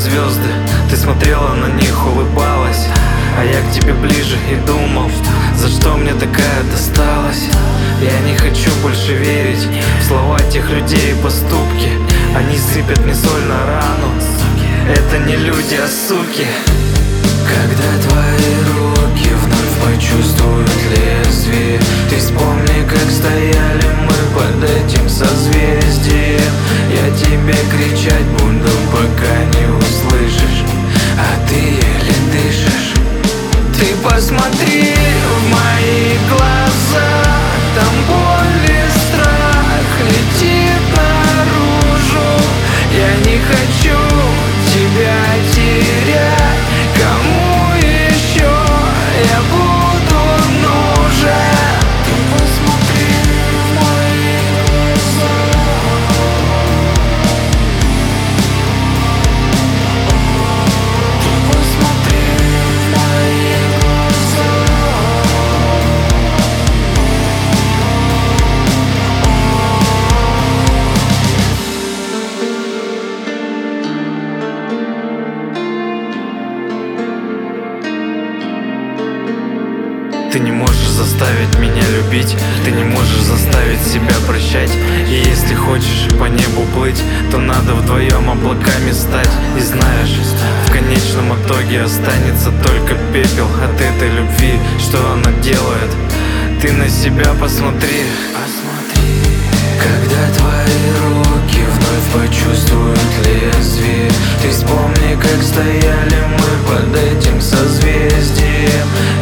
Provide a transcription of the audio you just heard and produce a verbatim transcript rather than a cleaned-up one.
звезды, ты смотрела на них, улыбалась, а я к тебе ближе и думал, за что мне такая досталась. Я не хочу больше верить в слова тех людей и поступки. Они сыпят мне соль на рану. Это не люди, а суки. Когда твои руки вновь почувствуют лезвие, ты вспомни, как стояли мы под этим созвездием. Я тебе кричать буду, пока не услышишь, а ты еле дышишь. Ты посмотри в мои глаза, там боль и страх летит наружу. Я не хочу тебя терять. Кому еще я буду нужен? Ты посмотри в мои глаза. Ты посмотри в мои глаза. Ты не можешь заставить меня любить, ты не можешь заставить себя прощать. И если хочешь по небу плыть, то надо вдвоем облаками стать. И знаешь, в конечном итоге останется только пепел от этой любви. Что она делает? Ты на себя посмотри. Когда твои руки вновь почувствуют лезвие, ты вспомни, как стояли мы под этим созвездием.